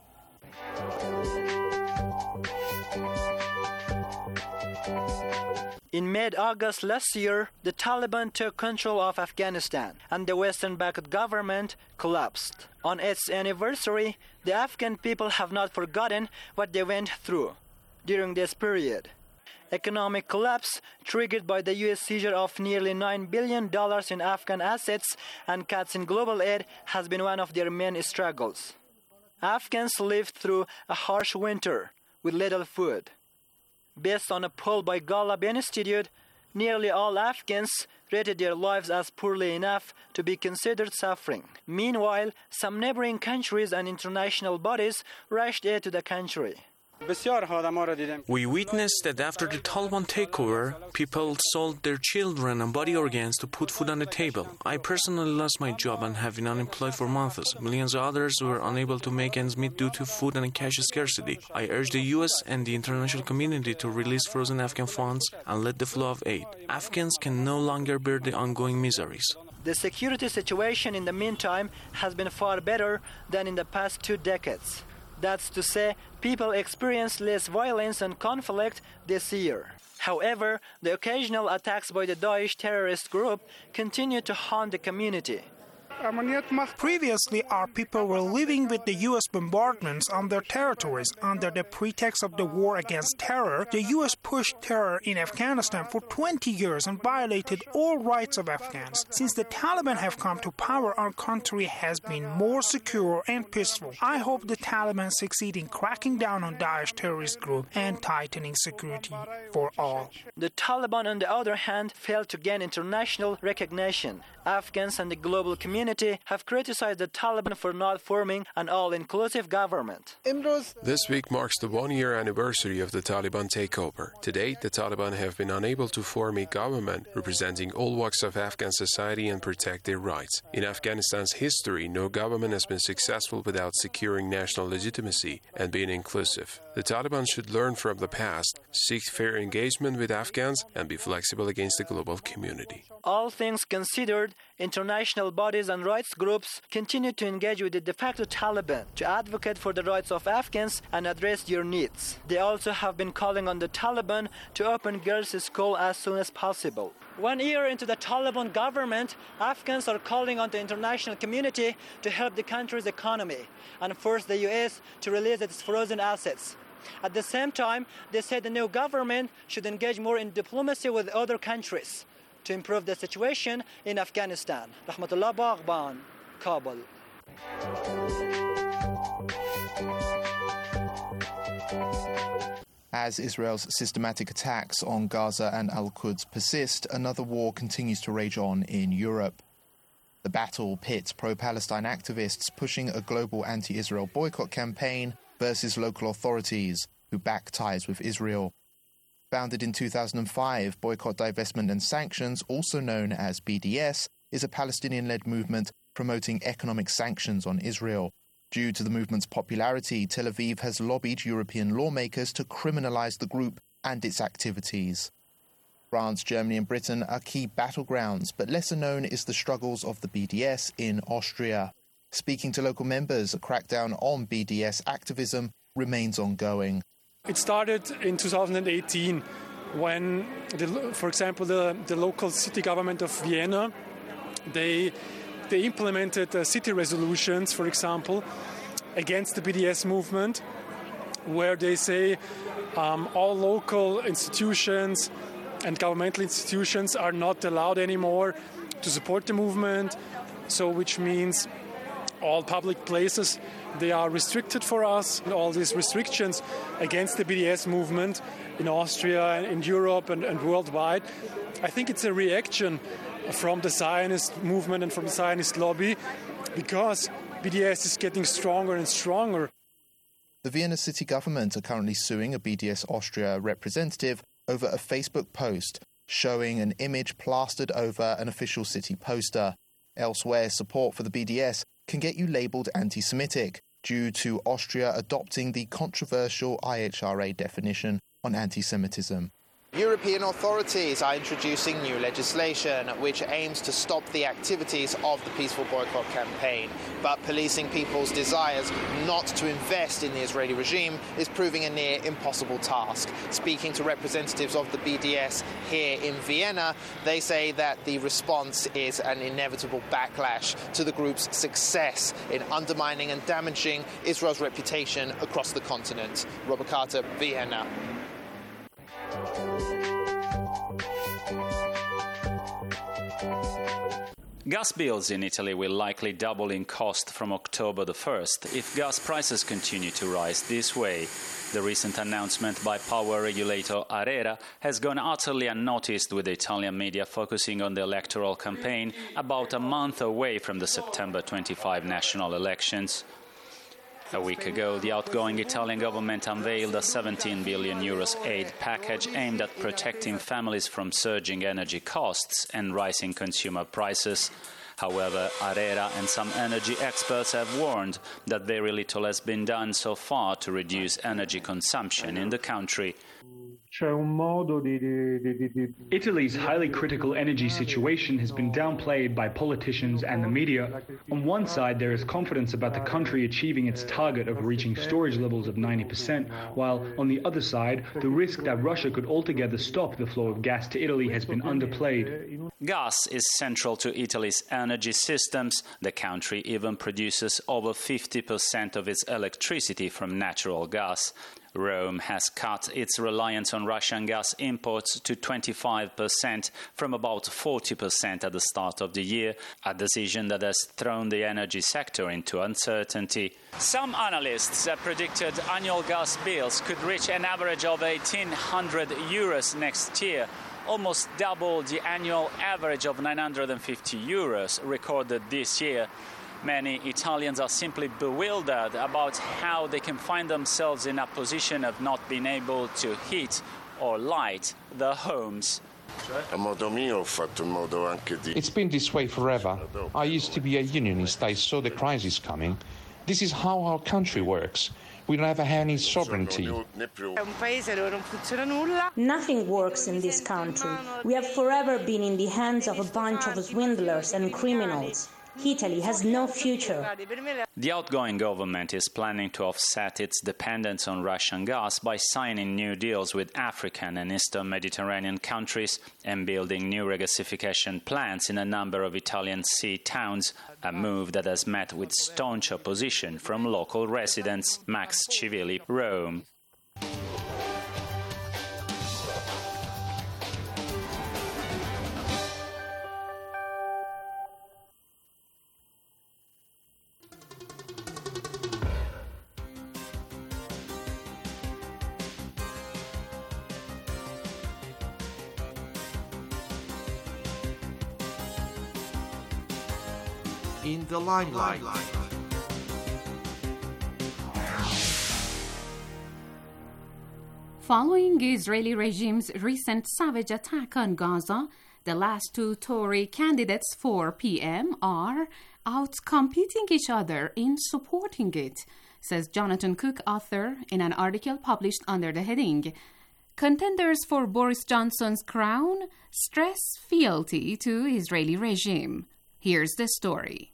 In mid-August last year, the Taliban took control of Afghanistan, and the Western-backed government collapsed. On its anniversary, the Afghan people have not forgotten what they went through during this period. Economic collapse triggered by the U.S. seizure of nearly $9 billion in Afghan assets and cuts in global aid has been one of their main struggles. Afghans lived through a harsh winter with little food. Based on a poll by Gallup Institute, nearly all Afghans rated their lives as poorly enough to be considered suffering. Meanwhile, some neighboring countries and international bodies rushed aid to the country. We witnessed that after the Taliban takeover, people sold their children and body organs to put food on the table. I personally lost my job and have been unemployed for months. Millions of others were unable to make ends meet due to food and cash scarcity. I urge the U.S. and the international community to release frozen Afghan funds and let the flow of aid. Afghans can no longer bear the ongoing miseries. The security situation in the meantime has been far better than in the past 2 decades. That's to say, people experience less violence and conflict this year. However, the occasional attacks by the Daesh terrorist group continue to haunt the community. Previously, our people were living with the U.S. bombardments on their territories. Under the pretext of the war against terror, the U.S. pushed terror in Afghanistan for 20 years and violated all rights of Afghans. Since the Taliban have come to power, our country has been more secure and peaceful. I hope the Taliban succeed in cracking down on Daesh terrorist group and tightening security for all. The Taliban, on the other hand, failed to gain international recognition. Afghans and the global community have criticized the Taliban for not forming an all-inclusive government. This week marks the 1-year anniversary of the Taliban takeover. To date, the Taliban have been unable to form a government representing all walks of Afghan society and protect their rights. In Afghanistan's history, no government has been successful without securing national legitimacy and being inclusive. The Taliban should learn from the past, seek fair engagement with Afghans, and be flexible against the global community. All things considered, international bodies and rights groups continue to engage with the de facto Taliban to advocate for the rights of Afghans and address their needs. They also have been calling on the Taliban to open girls' school as soon as possible. 1 year into the Taliban government, Afghans are calling on the international community to help the country's economy and force the U.S. to release its frozen assets. At the same time, they say the new government should engage more in diplomacy with other countries to improve the situation in Afghanistan. Rahmatullah Baghban, Kabul. As Israel's systematic attacks on Gaza and Al-Quds persist, another war continues to rage on in Europe. The battle pits pro-Palestine activists pushing a global anti-Israel boycott campaign versus local authorities who back ties with Israel. Founded in 2005, Boycott, Divestment and Sanctions, also known as BDS, is a Palestinian-led movement promoting economic sanctions on Israel. Due to the movement's popularity, Tel Aviv has lobbied European lawmakers to criminalize the group and its activities. France, Germany and Britain are key battlegrounds, but lesser known is the struggles of the BDS in Austria. Speaking to local members, a crackdown on BDS activism remains ongoing. It started in 2018 when, for example, the local city government of Vienna, they implemented city resolutions, for example, against the BDS movement, where they say all local institutions and governmental institutions are not allowed anymore to support the movement, so which means all public places, they are restricted for us. And all these restrictions against the BDS movement in Austria, in Europe and worldwide, I think it's a reaction from the Zionist movement and from the Zionist lobby, because BDS is getting stronger and stronger. The Vienna city government are currently suing a BDS Austria representative over a Facebook post showing an image plastered over an official city poster. Elsewhere, support for the BDS can get you labelled anti-Semitic due to Austria adopting the controversial IHRA definition on anti-Semitism. European authorities are introducing new legislation which aims to stop the activities of the peaceful boycott campaign. But policing people's desires not to invest in the Israeli regime is proving a near impossible task. Speaking to representatives of the BDS here in Vienna, they say that the response is an inevitable backlash to the group's success in undermining and damaging Israel's reputation across the continent. Robert Carter, Vienna. Gas bills in Italy will likely double in cost from October the 1st if gas prices continue to rise this way. The recent announcement by power regulator ARERA has gone utterly unnoticed, with the Italian media focusing on the electoral campaign about a month away from the September 25 national elections. A week ago, the outgoing Italian government unveiled a 17 billion euros aid package aimed at protecting families from surging energy costs and rising consumer prices. However, ARERA and some energy experts have warned that very little has been done so far to reduce energy consumption in the country. Italy's highly critical energy situation has been downplayed by politicians and the media. On one side, there is confidence about the country achieving its target of reaching storage levels of 90%, while on the other side, the risk that Russia could altogether stop the flow of gas to Italy has been underplayed. Gas is central to Italy's energy systems. The country even produces over 50% of its electricity from natural gas. Rome has cut its reliance on Russian gas imports to 25% from about 40% at the start of the year, a decision that has thrown the energy sector into uncertainty. Some analysts have predicted annual gas bills could reach an average of 1,800 euros next year, almost double the annual average of 950 euros recorded this year. Many Italians are simply bewildered about how they can find themselves in a position of not being able to heat or light their homes. It's been this way forever. I used to be a unionist. I saw the crisis coming. This is how our country works. We never have any sovereignty. Nothing works in this country. We have forever been in the hands of a bunch of swindlers and criminals. Italy has no future. The outgoing government is planning to offset its dependence on Russian gas by signing new deals with African and Eastern Mediterranean countries and building new regasification plants in a number of Italian sea towns, a move that has met with staunch opposition from local residents. Max Civilli, Rome. In the limelight. Following Israeli regime's recent savage attack on Gaza, the last two Tory candidates for PM are out competing each other in supporting it, says Jonathan Cook, author, in an article published under the heading "Contenders for Boris Johnson's crown stress fealty to Israeli regime." Here's the story.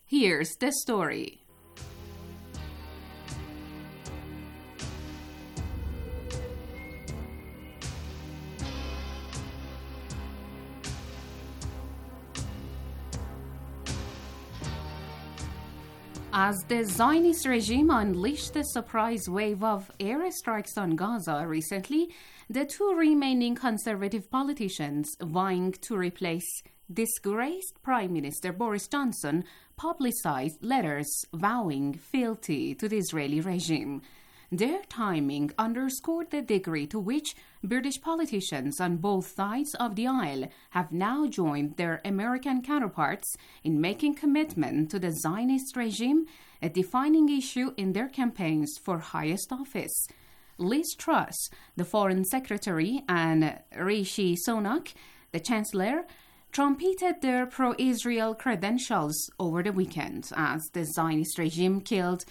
As the Zionist regime unleashed a surprise wave of airstrikes on Gaza recently, the two remaining conservative politicians vying to replace disgraced Prime Minister Boris Johnson publicized letters vowing fealty to the Israeli regime. Their timing underscored the degree to which British politicians on both sides of the aisle have now joined their American counterparts in making commitment to the Zionist regime a defining issue in their campaigns for highest office. Liz Truss, the Foreign Secretary, and Rishi Sunak, the Chancellor, trumpeted their pro-Israel credentials over the weekend as the Zionist regime killed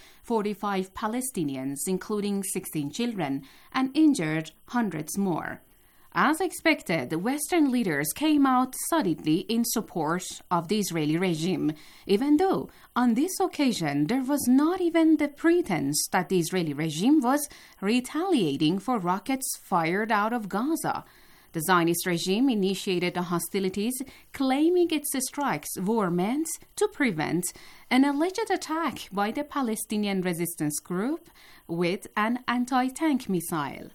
45 Palestinians, including 16 children, and injured hundreds more. As expected, Western leaders came out solidly in support of the Israeli regime, even though on this occasion there was not even the pretense that the Israeli regime was retaliating for rockets fired out of Gaza. The Zionist regime initiated the hostilities, claiming its strikes were meant to prevent an alleged attack by the Palestinian resistance group with an anti-tank missile.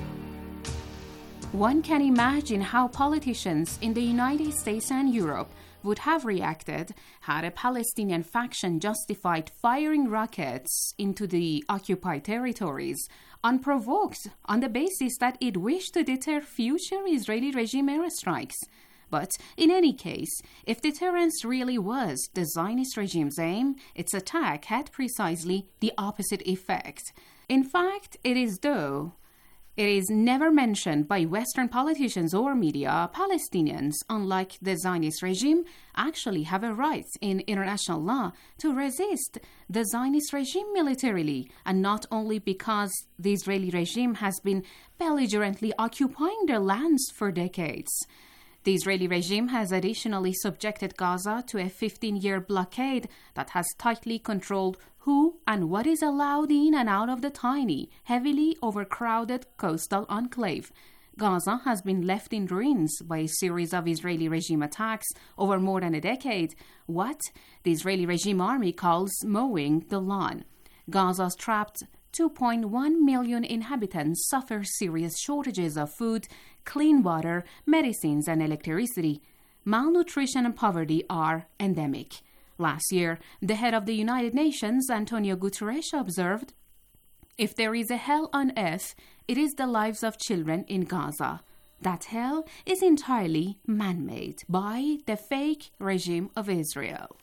One can imagine how politicians in the United States and Europe would have reacted had a Palestinian faction justified firing rockets into the occupied territories unprovoked on the basis that it wished to deter future Israeli regime airstrikes. But in any case, if deterrence really was the Zionist regime's aim, its attack had precisely the opposite effect. In fact, it is never mentioned by Western politicians or media, Palestinians, unlike the Zionist regime, actually have a right in international law to resist the Zionist regime militarily, and not only because the Israeli regime has been belligerently occupying their lands for decades. The Israeli regime has additionally subjected Gaza to a 15-year blockade that has tightly controlled who and what is allowed in and out of the tiny, heavily overcrowded coastal enclave. Gaza has been left in ruins by a series of Israeli regime attacks over more than a decade, what the Israeli regime army calls mowing the lawn. Gaza's trapped 2.1 million inhabitants suffer serious shortages of food, clean water, medicines, and electricity. Malnutrition and poverty are endemic. Last year, the head of the United Nations, Antonio Guterres, observed, "If there is a hell on earth, it is the lives of children in Gaza. That hell is entirely man-made by the fake regime of Israel."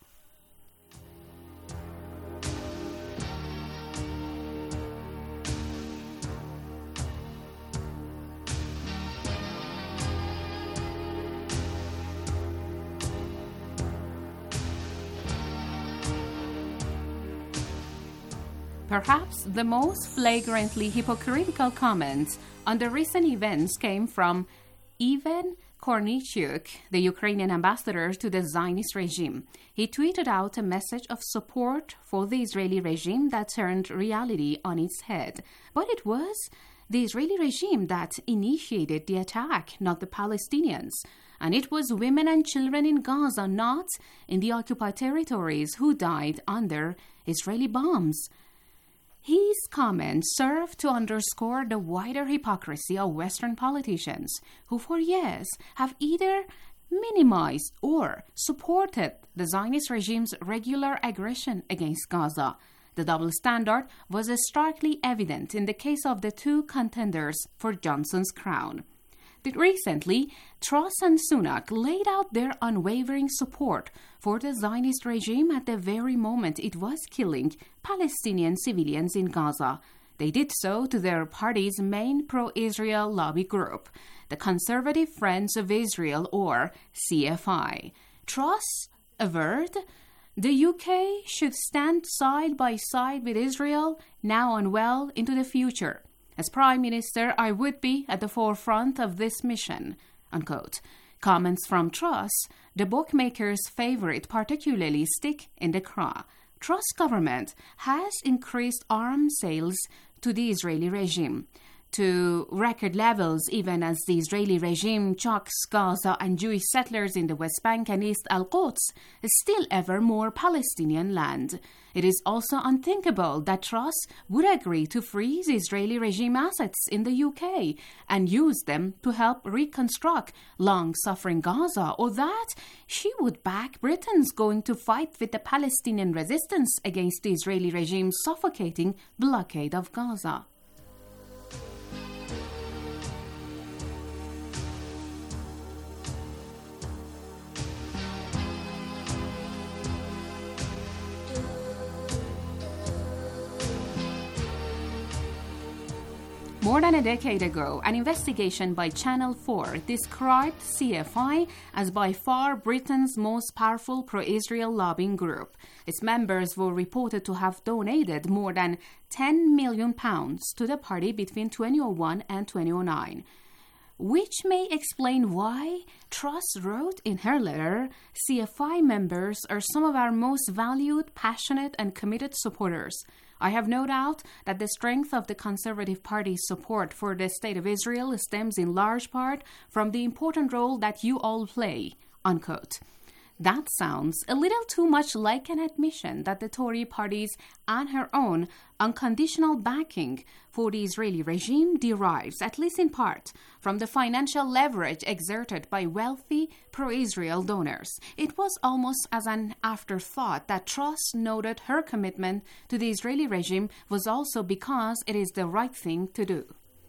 Perhaps the most flagrantly hypocritical comment on the recent events came from Ivan Kornichuk, the Ukrainian ambassador to the Zionist regime. He tweeted out a message of support for the Israeli regime that turned reality on its head. But it was the Israeli regime that initiated the attack, not the Palestinians. And it was women and children in Gaza, not in the occupied territories, who died under Israeli bombs. His comments serve to underscore the wider hypocrisy of Western politicians, who for years have either minimized or supported the Zionist regime's regular aggression against Gaza. The double standard was starkly evident in the case of the two contenders for Johnson's crown. Recently, Truss and Sunak laid out their unwavering support for the Zionist regime at the very moment it was killing Palestinian civilians in Gaza. They did so to their party's main pro-Israel lobby group, the Conservative Friends of Israel, or CFI. Truss averred the UK should stand side by side with Israel now and well into the future. As Prime Minister, I would be at the forefront of this mission, unquote. Comments from Truss, the bookmaker's favorite, particularly stick in the craw. Truss government has increased arms sales to the Israeli regime to record levels, even as the Israeli regime chucks Gaza and Jewish settlers in the West Bank and East Al-Quds still ever more Palestinian land. It is also unthinkable that Truss would agree to freeze Israeli regime assets in the UK and use them to help reconstruct long-suffering Gaza, or that she would back Britain's going to fight with the Palestinian resistance against the Israeli regime's suffocating blockade of Gaza. More than a decade ago, an investigation by Channel 4 described CFI as by far Britain's most powerful pro-Israel lobbying group. Its members were reported to have donated more than £10 million to the party between 2001 and 2009. Which may explain why Truss wrote in her letter, CFI members are some of our most valued, passionate and committed supporters. I have no doubt that the strength of the Conservative Party's support for the State of Israel stems in large part from the important role that you all play, unquote. That sounds a little too much like an admission that the Tory party's and her own unconditional backing for the Israeli regime derives, at least in part, from the financial leverage exerted by wealthy pro-Israel donors. It was almost as an afterthought that Truss noted her commitment to the Israeli regime was also because it is the right thing to do.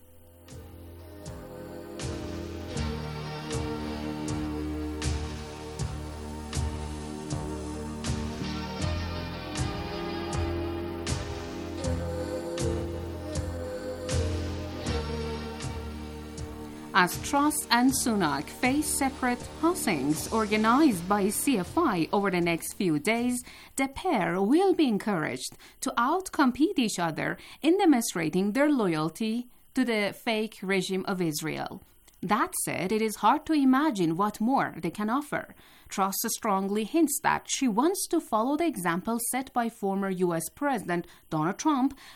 As Truss and Sunak face separate hustings organized by CFI over the next few days, the pair will be encouraged to outcompete each other in demonstrating their loyalty to the fake regime of Israel. That said, it is hard to imagine what more they can offer. Truss strongly hints that she wants to follow the example set by former U.S. President Donald Trump